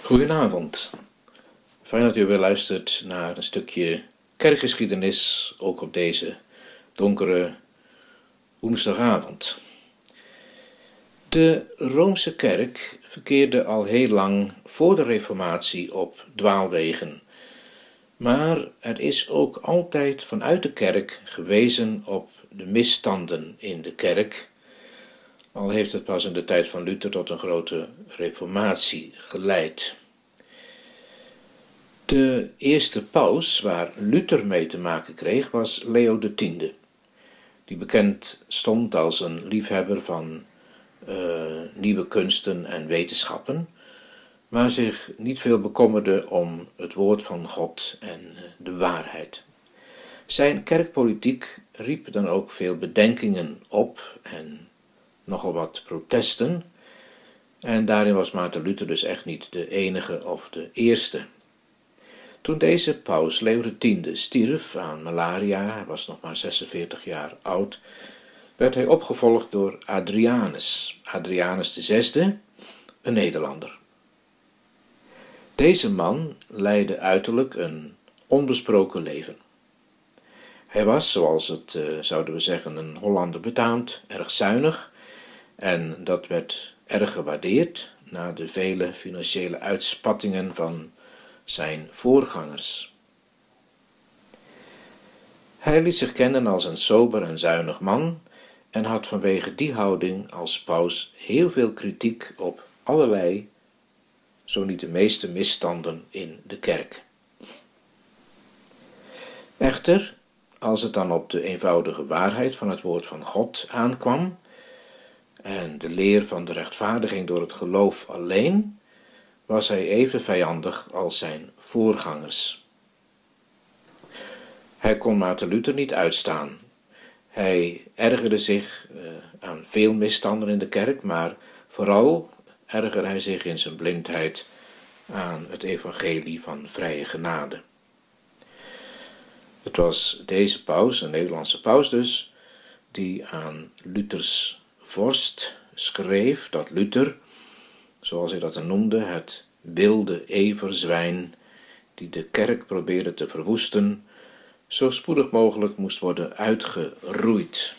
Goedenavond. Fijn dat u weer luistert naar een stukje kerkgeschiedenis, ook op deze donkere woensdagavond. De Roomse kerk verkeerde al heel lang voor de Reformatie op dwaalwegen. Maar er is ook altijd vanuit de kerk gewezen op de misstanden in de kerk. Al heeft het pas in de tijd van Luther tot een grote reformatie geleid. De eerste paus waar Luther mee te maken kreeg was Leo X, die bekend stond als een liefhebber van nieuwe kunsten en wetenschappen, maar zich niet veel bekommerde om het woord van God en de waarheid. Zijn kerkpolitiek riep dan ook veel bedenkingen op en nogal wat protesten, en daarin was Maarten Luther dus echt niet de enige of de eerste. Toen deze paus, Leo X, stierf aan malaria, hij was nog maar 46 jaar oud, werd hij opgevolgd door Adrianus VI, een Nederlander. Deze man leidde uiterlijk een onbesproken leven. Hij was, zoals het zouden we zeggen, een Hollander betaamt, erg zuinig, en dat werd erg gewaardeerd na de vele financiële uitspattingen van zijn voorgangers. Hij liet zich kennen als een sober en zuinig man en had vanwege die houding als paus heel veel kritiek op allerlei, zo niet de meeste misstanden in de kerk. Echter, als het dan op de eenvoudige waarheid van het woord van God aankwam en de leer van de rechtvaardiging door het geloof alleen, was hij even vijandig als zijn voorgangers. Hij kon Maarten Luther niet uitstaan. Hij ergerde zich aan veel misstanden in de kerk, maar vooral ergerde hij zich in zijn blindheid aan het evangelie van vrije genade. Het was deze paus, een Nederlandse paus dus, die aan Luthers vorst schreef dat Luther, zoals hij dat dan noemde, het wilde everzwijn die de kerk probeerde te verwoesten, zo spoedig mogelijk moest worden uitgeroeid.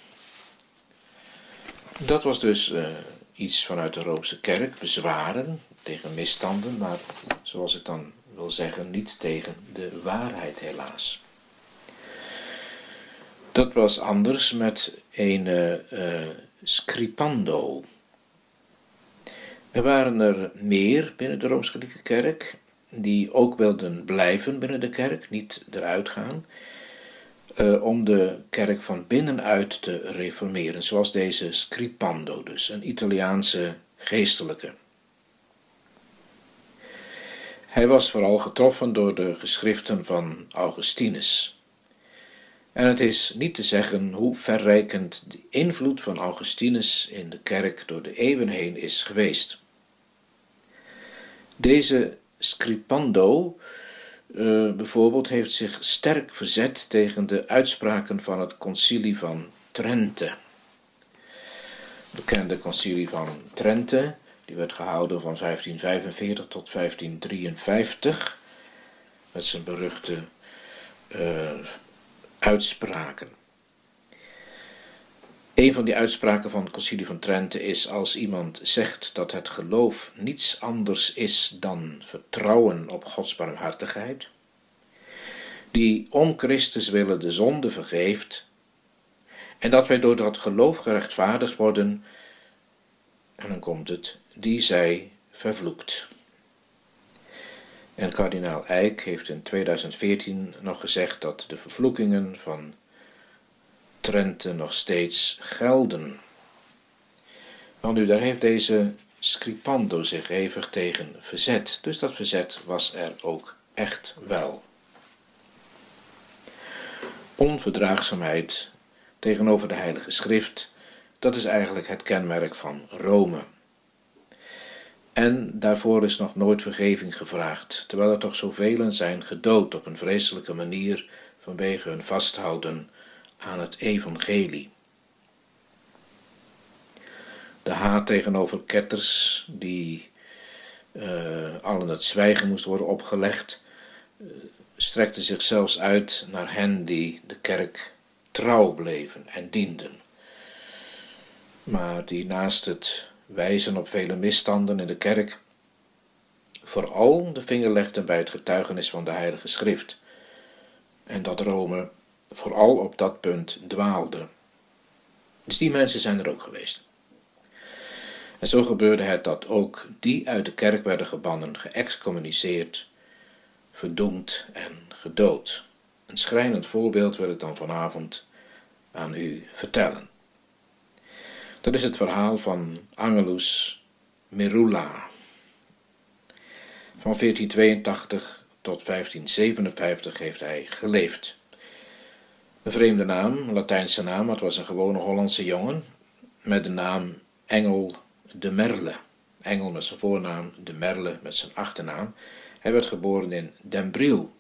Dat was dus iets vanuit de Roomse kerk, bezwaren tegen misstanden, maar zoals ik dan wil zeggen, niet tegen de waarheid helaas. Dat was anders met een scripando. Er waren er meer binnen de Rooms-Katholieke kerk, die ook wilden blijven binnen de kerk, niet eruit gaan, om de kerk van binnenuit te reformeren, zoals deze scripando dus, een Italiaanse geestelijke. Hij was vooral getroffen door de geschriften van Augustinus. En het is niet te zeggen hoe verrijkend de invloed van Augustinus in de kerk door de eeuwen heen is geweest. Deze scripando bijvoorbeeld heeft zich sterk verzet tegen de uitspraken van het concilie van Trente. Het bekende concilie van Trente, die werd gehouden van 1545 tot 1553, met zijn beruchte uitspraken. Een van die uitspraken van het Concilie van Trente is: als iemand zegt dat het geloof niets anders is dan vertrouwen op Gods barmhartigheid, die om Christus willen de zonde vergeeft, en dat wij door dat geloof gerechtvaardigd worden, en dan komt het, die zij vervloekt. En kardinaal Eijk heeft in 2014 nog gezegd dat de vervloekingen van Trente nog steeds gelden. Want nu, daar heeft deze scripando zich hevig tegen verzet. Dus dat verzet was er ook echt wel. Onverdraagzaamheid tegenover de Heilige Schrift, dat is eigenlijk het kenmerk van Rome. En daarvoor is nog nooit vergeving gevraagd, terwijl er toch zoveel zijn gedood op een vreselijke manier vanwege hun vasthouden aan het evangelie. De haat tegenover ketters die allen het zwijgen moest worden opgelegd, strekte zich zelfs uit naar hen die de kerk trouw bleven en dienden. Maar die naast het wijzen op vele misstanden in de kerk vooral de vinger legden bij het getuigenis van de Heilige Schrift en dat Rome vooral op dat punt dwaalde. Dus die mensen zijn er ook geweest. En zo gebeurde het dat ook die uit de kerk werden gebannen, geëxcommuniceerd, verdoemd en gedood. Een schrijnend voorbeeld wil ik dan vanavond aan u vertellen. Dat is het verhaal van Angelus Merula. Van 1482 tot 1557 heeft hij geleefd. Een vreemde naam, een Latijnse naam, het was een gewone Hollandse jongen met de naam Engel de Merle. Engel met zijn voornaam, de Merle met zijn achternaam. Hij werd geboren in Den Briel.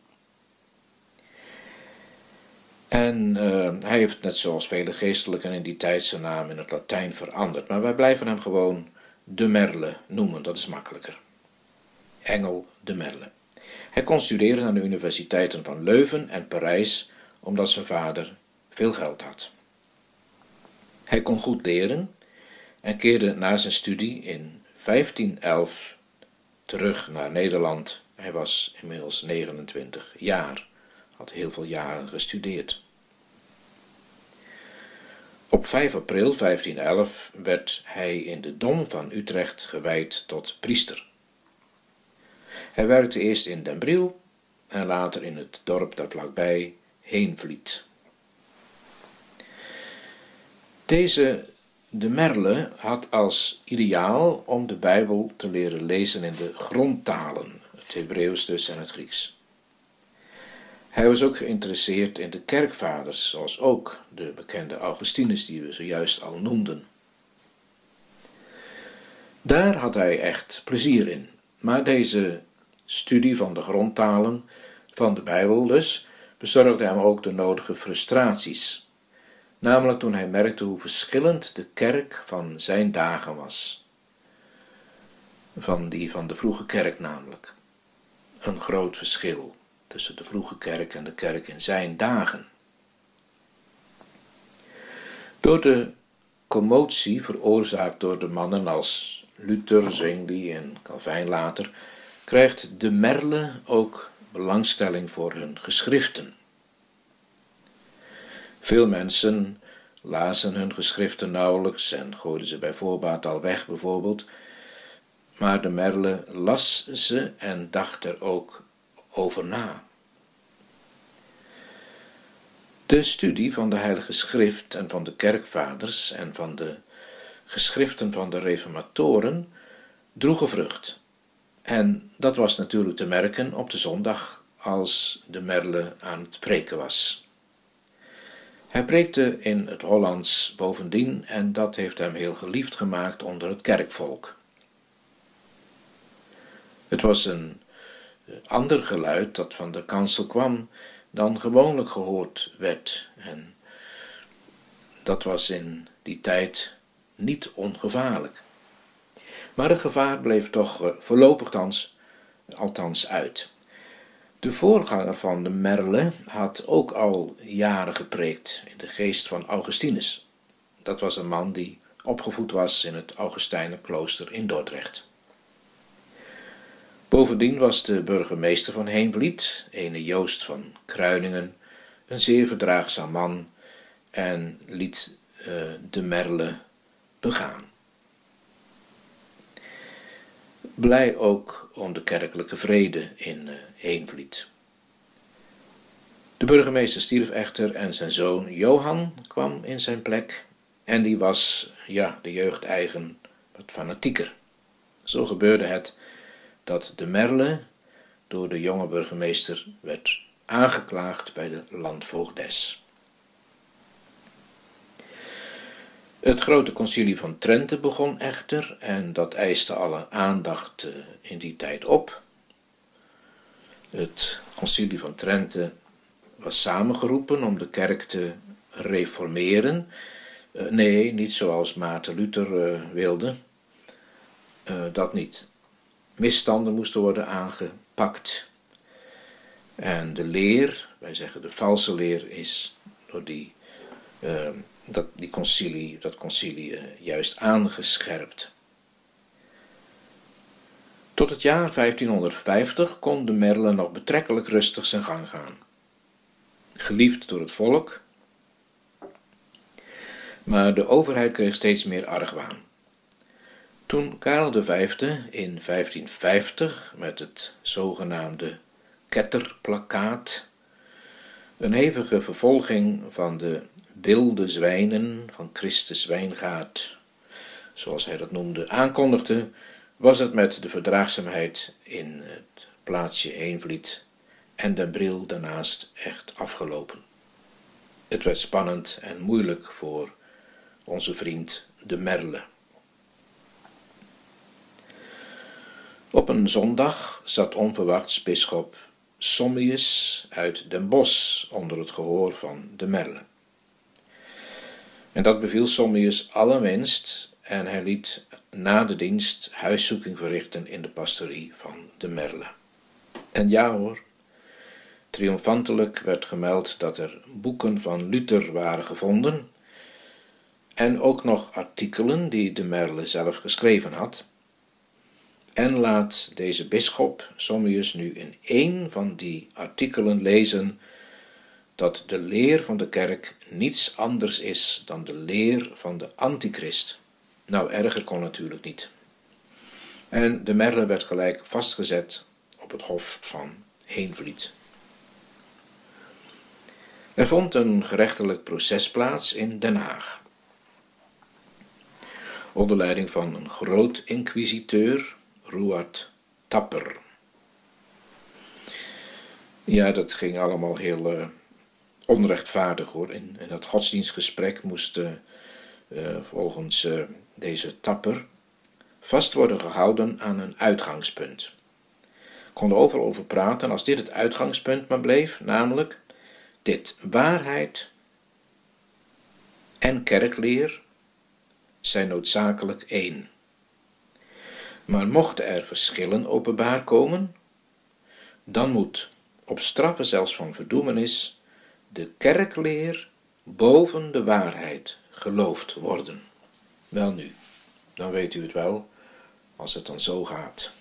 En hij heeft net zoals vele geestelijken in die tijd zijn naam in het Latijn veranderd. Maar wij blijven hem gewoon de Merle noemen, dat is makkelijker. Engel de Merle. Hij kon studeren aan de universiteiten van Leuven en Parijs, omdat zijn vader veel geld had. Hij kon goed leren en keerde na zijn studie in 1511 terug naar Nederland. Hij was inmiddels 29 jaar, had heel veel jaren gestudeerd. Op 5 april 1511 werd hij in de Dom van Utrecht gewijd tot priester. Hij werkte eerst in Den Briel en later in het dorp daar vlakbij, Heenvliet. Deze de Merle had als ideaal om de Bijbel te leren lezen in de grondtalen, het Hebreeuws dus en het Grieks. Hij was ook geïnteresseerd in de kerkvaders, zoals ook de bekende Augustinus die we zojuist al noemden. Daar had hij echt plezier in, maar deze studie van de grondtalen van de Bijbel dus bezorgde hem ook de nodige frustraties. Namelijk toen hij merkte hoe verschillend de kerk van zijn dagen was. Van die van de vroege kerk namelijk. Een groot verschil tussen de vroege kerk en de kerk in zijn dagen. Door de commotie veroorzaakt door de mannen als Luther, Zwingli en Calvijn later, krijgt de Merle ook belangstelling voor hun geschriften. Veel mensen lazen hun geschriften nauwelijks en gooiden ze bij voorbaat al weg bijvoorbeeld, maar de Merle las ze en dacht er ook over na. De studie van de Heilige Schrift en van de kerkvaders en van de geschriften van de reformatoren droegen vrucht. En dat was natuurlijk te merken op de zondag als de Merle aan het preken was. Hij preekte in het Hollands bovendien en dat heeft hem heel geliefd gemaakt onder het kerkvolk. Het was een ander geluid dat van de kansel kwam dan gewoonlijk gehoord werd en dat was in die tijd niet ongevaarlijk. Maar het gevaar bleef toch voorlopig althans uit. De voorganger van de Merle had ook al jaren gepreekt in de geest van Augustinus. Dat was een man die opgevoed was in het Augustijnenklooster in Dordrecht. Bovendien was de burgemeester van Heenvliet, ene Joost van Kruiningen, een zeer verdraagzaam man en liet de Merle begaan. Blij ook om de kerkelijke vrede in Heenvliet. De burgemeester stierf echter en zijn zoon Johan kwam in zijn plek en die was, de jeugd eigen, wat fanatieker. Zo gebeurde het dat de Merle door de jonge burgemeester werd aangeklaagd bij de landvoogdes. Het grote concilie van Trente begon echter en dat eiste alle aandacht in die tijd op. Het concilie van Trente was samengeroepen om de kerk te reformeren. Nee, niet zoals Maarten Luther wilde. Dat niet. misstanden moesten worden aangepakt. En de leer, wij zeggen de valse leer, is door dat concilie juist aangescherpt. Tot het jaar 1550 kon de Merle nog betrekkelijk rustig zijn gang gaan. Geliefd door het volk, maar de overheid kreeg steeds meer argwaan. Toen Karel V in 1550 met het zogenaamde Ketterplakkaat een hevige vervolging van de wilde zwijnen van Christus Wijngaard, zoals hij dat noemde, aankondigde, was het met de verdraagzaamheid in het plaatsje Heenvliet en Den Bril daarnaast echt afgelopen. Het werd spannend en moeilijk voor onze vriend de Merle. Op een zondag zat onverwachts bisschop Sommius uit Den Bosch onder het gehoor van de Merle. En dat beviel Sommius allerminst en hij liet na de dienst huiszoeking verrichten in de pastorie van de Merle. En ja hoor, triomfantelijk werd gemeld dat er boeken van Luther waren gevonden en ook nog artikelen die de Merle zelf geschreven had. En laat deze bisschop Sommius nu in één van die artikelen lezen dat de leer van de kerk niets anders is dan de leer van de antichrist. Nou, erger kon natuurlijk niet. En de Merle werd gelijk vastgezet op het hof van Heenvliet. Er vond een gerechtelijk proces plaats in Den Haag. Onder leiding van een groot inquisiteur, Ruard Tapper. Ja, dat ging allemaal heel onrechtvaardig hoor. In dat godsdienstgesprek moest volgens deze Tapper vast worden gehouden aan een uitgangspunt. Kon er overal over praten als dit het uitgangspunt maar bleef, namelijk dit: waarheid en kerkleer zijn noodzakelijk één. Maar mochten er verschillen openbaar komen, dan moet, op straffe zelfs van verdoemenis, de kerkleer boven de waarheid geloofd worden. Welnu, dan weet u het wel, als het dan zo gaat.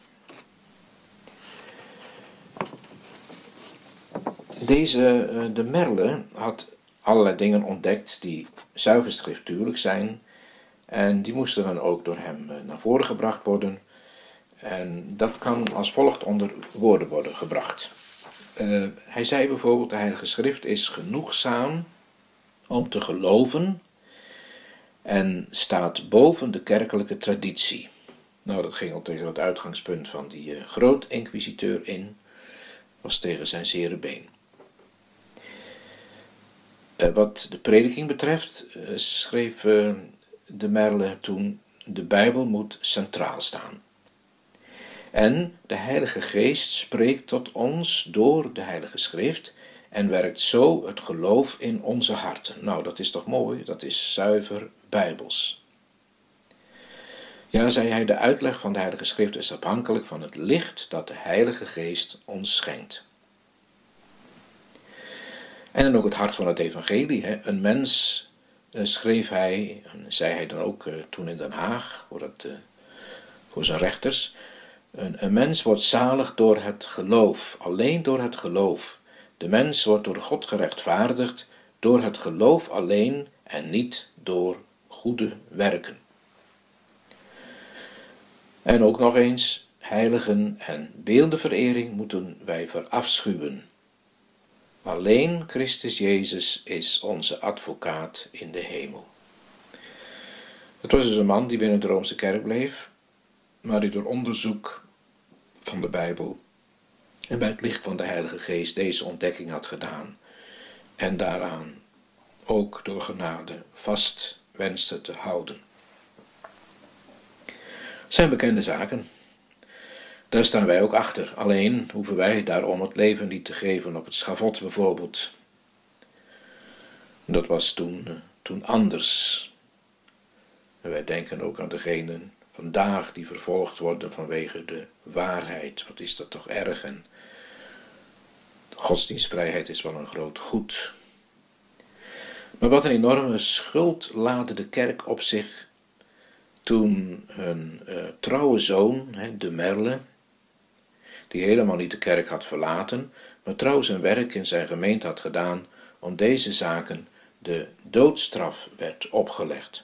De Merle had allerlei dingen ontdekt die zuiver schriftuurlijk zijn en die moesten dan ook door hem naar voren gebracht worden. En dat kan als volgt onder woorden worden gebracht. Hij zei bijvoorbeeld, de Heilige Schrift is genoegzaam om te geloven en staat boven de kerkelijke traditie. Nou, dat ging al tegen het uitgangspunt van die groot-inquisiteur in, was tegen zijn zere been. Wat de prediking betreft, schreef de Merle toen, de Bijbel moet centraal staan. En de Heilige Geest spreekt tot ons door de Heilige Schrift en werkt zo het geloof in onze harten. Nou, dat is toch mooi, dat is zuiver Bijbels. Ja, zei hij, de uitleg van de Heilige Schrift is afhankelijk van het licht dat de Heilige Geest ons schenkt. En dan ook het hart van het evangelie. Hè. Een mens, schreef hij, en zei hij dan ook toen in Den Haag, voor zijn rechters, een mens wordt zalig door het geloof, alleen door het geloof. De mens wordt door God gerechtvaardigd door het geloof alleen en niet door goede werken. En ook nog eens, heiligen en beeldenverering moeten wij verafschuwen. Alleen Christus Jezus is onze advocaat in de hemel. Het was dus een man die binnen de Roomse kerk bleef, maar die door onderzoek van de Bijbel en bij het licht van de Heilige Geest deze ontdekking had gedaan en daaraan ook door genade vast wenste te houden. Het zijn bekende zaken. Daar staan wij ook achter. Alleen hoeven wij daarom het leven niet te geven op het schavot bijvoorbeeld. Dat was toen anders. En wij denken ook aan degenen vandaag die vervolgd worden vanwege de waarheid. Wat is dat toch erg? En godsdienstvrijheid is wel een groot goed. Maar wat een enorme schuld laadde de kerk op zich toen hun trouwe zoon, de Merle, die helemaal niet de kerk had verlaten, maar trouw zijn werk in zijn gemeente had gedaan om deze zaken de doodstraf werd opgelegd.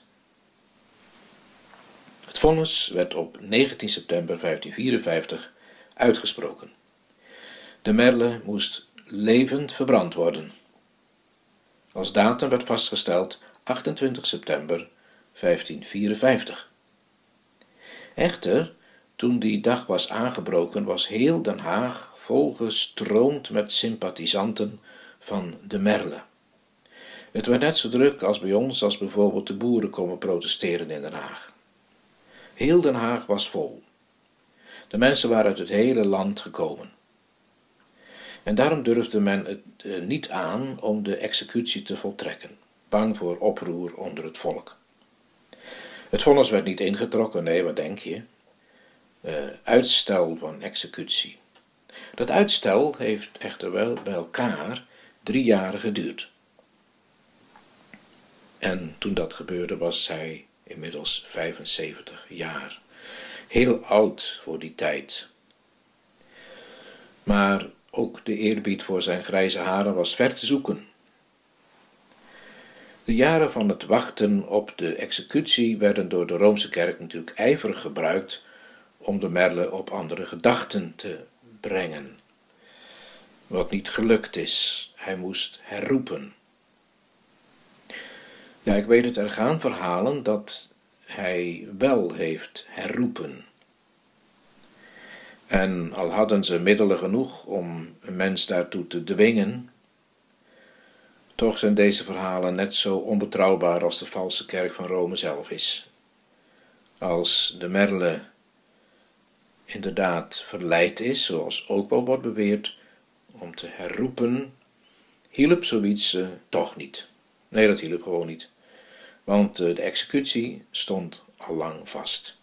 Het vonnis werd op 19 september 1554 uitgesproken. De Merle moest levend verbrand worden. Als datum werd vastgesteld 28 september 1554. Echter, toen die dag was aangebroken, was heel Den Haag volgestroomd met sympathisanten van de Merle. Het werd net zo druk als bij ons, als bijvoorbeeld de boeren komen protesteren in Den Haag. Heel Den Haag was vol. De mensen waren uit het hele land gekomen. En daarom durfde men het niet aan om de executie te voltrekken, bang voor oproer onder het volk. Het vonnis werd niet ingetrokken, nee, wat denk je? Uitstel van executie. Dat uitstel heeft echter wel bij elkaar 3 jaar geduurd. En toen dat gebeurde was hij inmiddels 75 jaar. Heel oud voor die tijd. Maar ook de eerbied voor zijn grijze haren was ver te zoeken. De jaren van het wachten op de executie werden door de Roomse kerk natuurlijk ijverig gebruikt om de Merle op andere gedachten te brengen. Wat niet gelukt is, hij moest herroepen. Ja, ik weet het, er gaan verhalen dat hij wel heeft herroepen. En al hadden ze middelen genoeg om een mens daartoe te dwingen, toch zijn deze verhalen net zo onbetrouwbaar als de valse kerk van Rome zelf is. Als de Merle inderdaad verleid is, zoals ook wel wordt beweerd, om te herroepen, hielp zoiets toch niet. Nee, dat hielp gewoon niet. Want de executie stond al lang vast.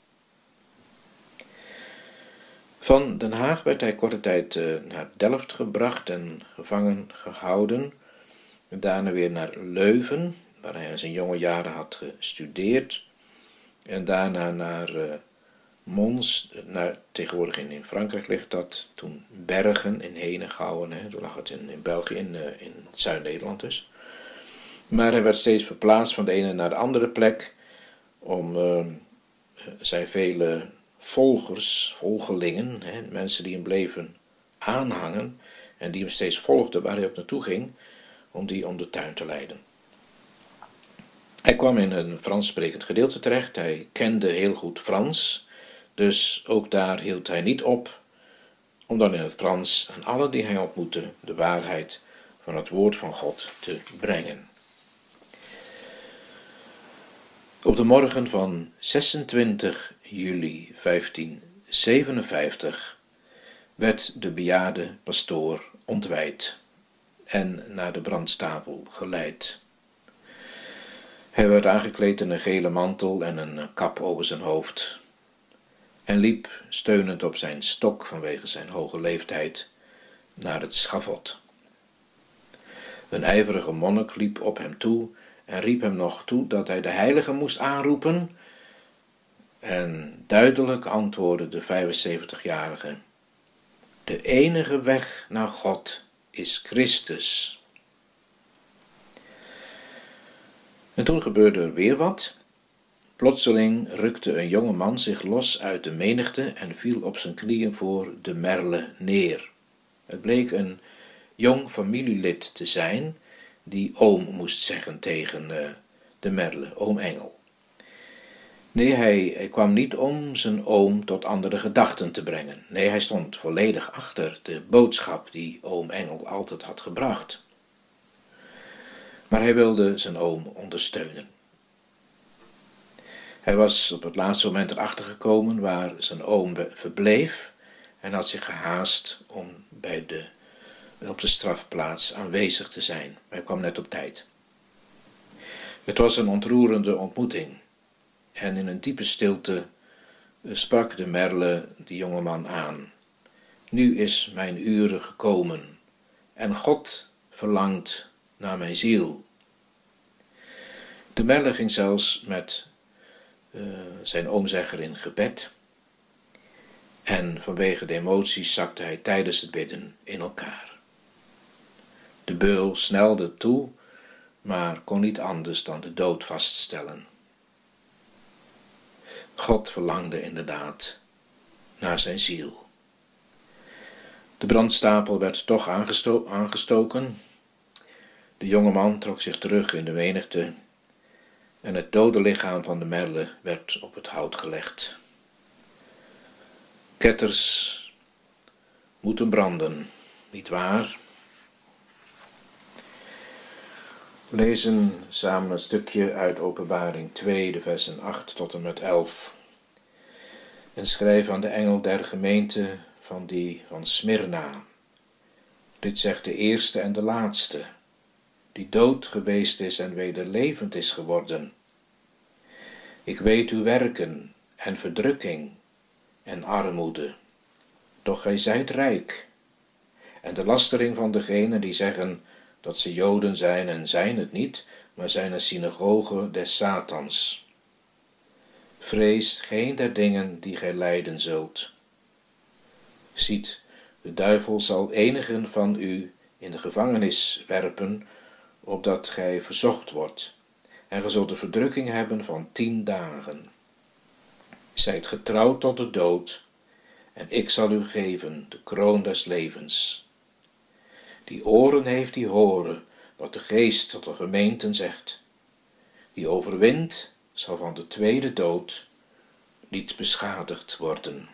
Van Den Haag werd hij korte tijd naar Delft gebracht en gevangen gehouden. En daarna weer naar Leuven, waar hij in zijn jonge jaren had gestudeerd. En daarna naar Mons, tegenwoordig in Frankrijk ligt dat. Toen Bergen in Henegouwen, toen lag het in België, in Zuid-Nederland dus. Maar hij werd steeds verplaatst van de ene naar de andere plek om zijn vele volgelingen, mensen die hem bleven aanhangen en die hem steeds volgden waar hij ook naartoe ging, om die om de tuin te leiden. Hij kwam in een Frans sprekend gedeelte terecht, hij kende heel goed Frans, dus ook daar hield hij niet op om dan in het Frans aan allen die hij ontmoette de waarheid van het woord van God te brengen. Op de morgen van 26 juli 1557 werd de bejaarde pastoor ontwijd en naar de brandstapel geleid. Hij werd aangekleed in een gele mantel en een kap over zijn hoofd en liep, steunend op zijn stok vanwege zijn hoge leeftijd, naar het schavot. Een ijverige monnik liep op hem toe en riep hem nog toe dat hij de heilige moest aanroepen. En duidelijk antwoordde de 75-jarige: de enige weg naar God is Christus. En toen gebeurde er weer wat. Plotseling rukte een jonge man zich los uit de menigte en viel op zijn knieën voor de Merle neer. Het bleek een jong familielid te zijn die oom moest zeggen tegen de Merle, oom Engel. Nee, hij kwam niet om zijn oom tot andere gedachten te brengen. Nee, hij stond volledig achter de boodschap die oom Engel altijd had gebracht. Maar hij wilde zijn oom ondersteunen. Hij was op het laatste moment erachter gekomen waar zijn oom verbleef en had zich gehaast om op de strafplaats aanwezig te zijn. Hij kwam net op tijd. Het was een ontroerende ontmoeting en in een diepe stilte sprak de merle de jongeman aan. Nu is mijn uren gekomen, en God verlangt naar mijn ziel. De merle ging zelfs met zijn oomzegger in gebed, en vanwege de emoties zakte hij tijdens het bidden in elkaar. De beul snelde toe, maar kon niet anders dan de dood vaststellen. God verlangde inderdaad naar zijn ziel. De brandstapel werd toch aangestoken. De jonge man trok zich terug in de menigte en het dode lichaam van de merle werd op het hout gelegd. Ketters moeten branden, niet waar? We lezen samen een stukje uit Openbaring 2, de versen 8 tot en met 11. En schrijf aan de engel der gemeente van Smyrna. Dit zegt de eerste en de laatste, die dood geweest is en weder levend is geworden. Ik weet uw werken en verdrukking en armoede, doch gij zijt rijk. En de lastering van degenen die zeggen dat ze Joden zijn en zijn het niet, maar zijn een synagoge des Satans. Vrees geen der dingen die gij lijden zult. Ziet, de duivel zal enigen van u in de gevangenis werpen, opdat gij verzocht wordt, en ge zult de verdrukking hebben van 10 dagen. Zijt getrouwd tot de dood, en ik zal u geven de kroon des levens. Die oren heeft, die horen wat de geest tot de gemeenten zegt. Die overwint, zal van de tweede dood niet beschadigd worden.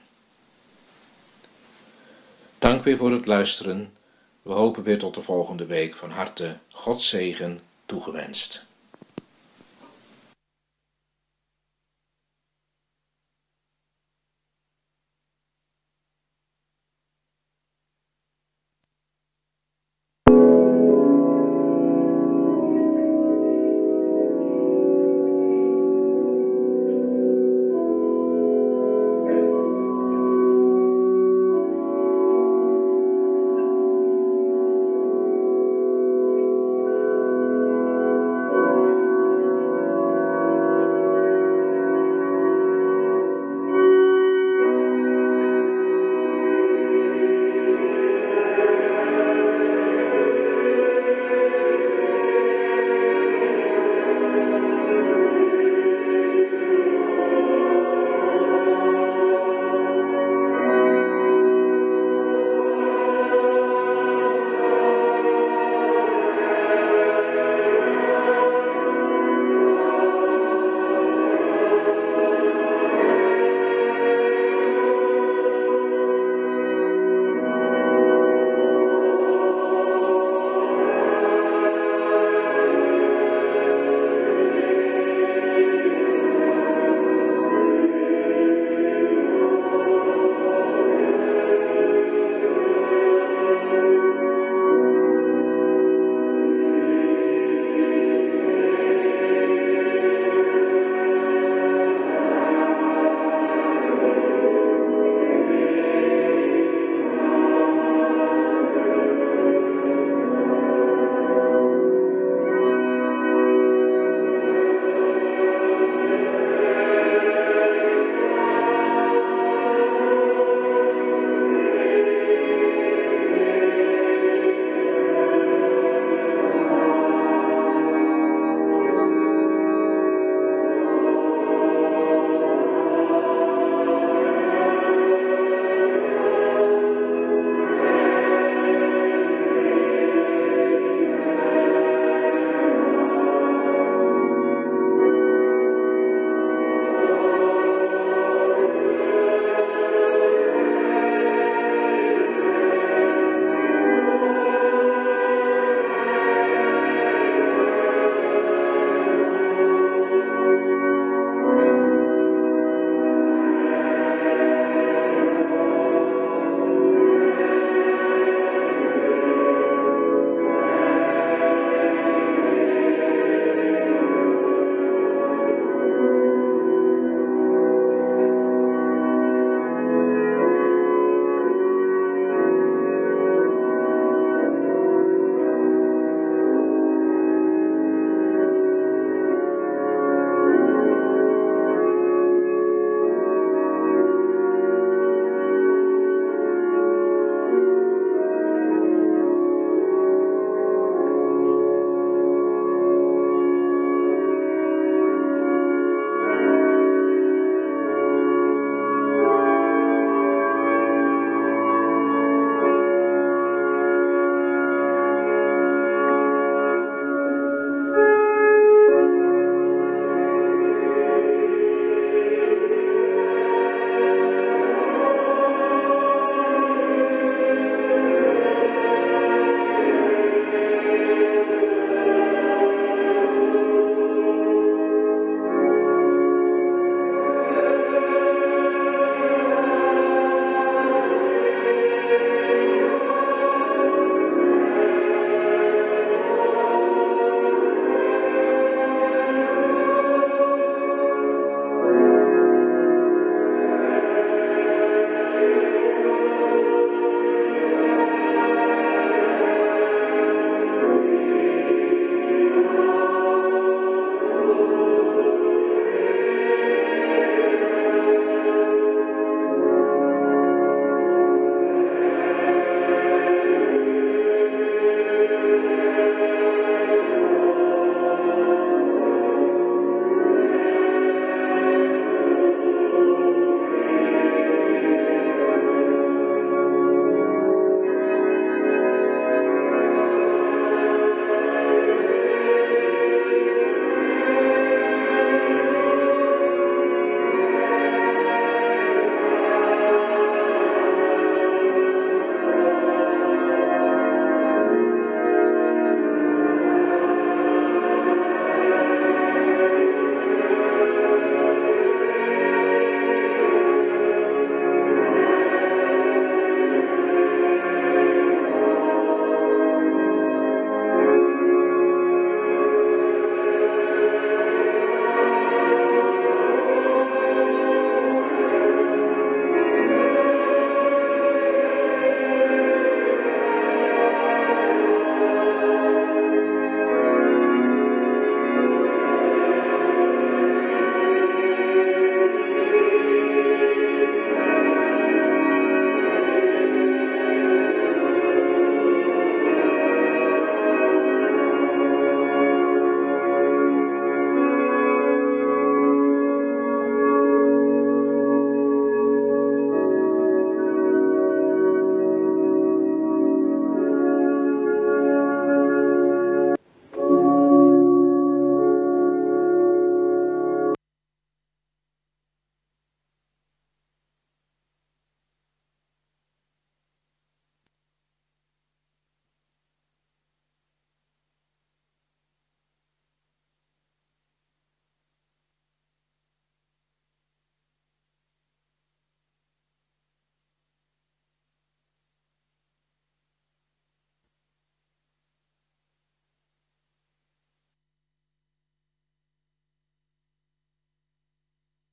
Dank weer voor het luisteren. We hopen weer tot de volgende week. Van harte Gods zegen toegewenst.